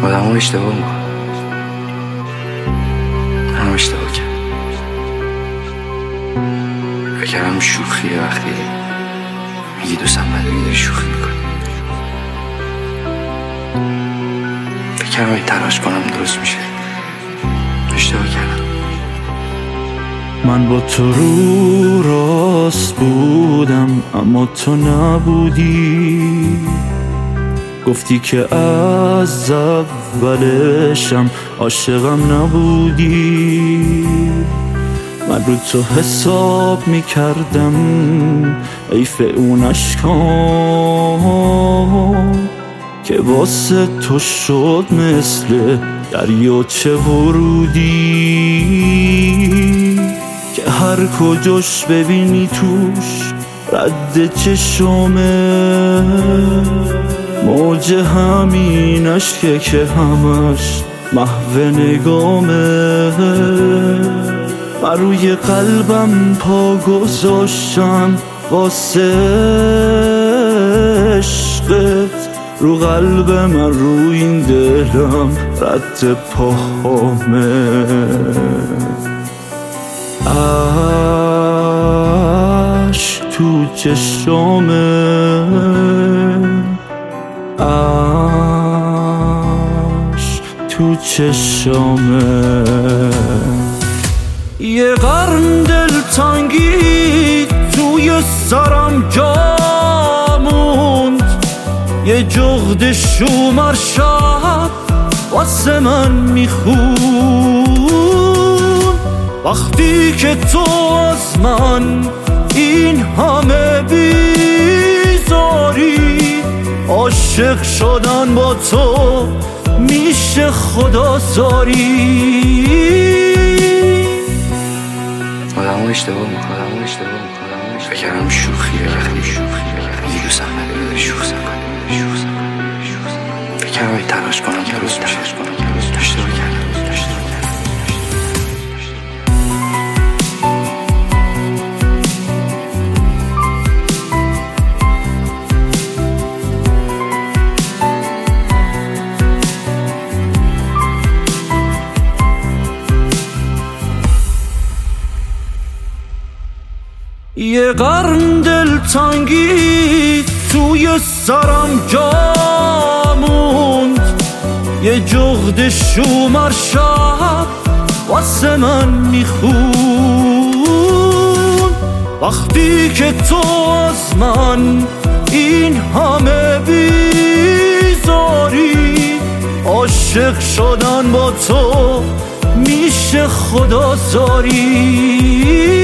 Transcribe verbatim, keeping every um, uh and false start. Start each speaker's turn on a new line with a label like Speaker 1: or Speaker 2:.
Speaker 1: آدم ها اشتباه میکنن، منم اشتباه کردم. فکرم شوخیه وقتی میگی دوستم نداری داری شوخی میکنی. فکرم اگه تلاش کنم درست میشه. اشتباه کردم.
Speaker 2: من با تو رو راست بودم اما تو نبودی. گفتی که از اولشم عاشقم نبودی. من رو تو حساب میکردم حیف اون اشکام که واسه تو شد مثل دریاچه ورودی که هر کجاش ببینی توش رد چشمه موج همین عشقه که همش محو نگامه. من روی قلبم پا گذاشتم واسه عشقت، رو قلب من رو این دلم رد پاهامه. عشق تو چشمه، عشق تو چشمه. یه قرن دلتنگی توی سرم جا موند، یه جغد شومر شب واسه من میخون. وقتی که تو از من این همه بیزاری، عاشق شدن با تو میشه خدازاری.
Speaker 1: آدم ها اشتباه میکنن، آدم ها اشتباه میکنن. فکرم شوخیه وقتی شوخیه میگی دوستم نداری داری شوخی میکنی. فکرم اگه تلاش کنم درست میشه. اشتباه کردم.
Speaker 2: یه قرن دلتنگی توی سرم جا موند، یه جغد شومر شب واسه من میخون. وقتی که تو از من این همه بیزاری، عاشق شدن با تو میشه خدازاری.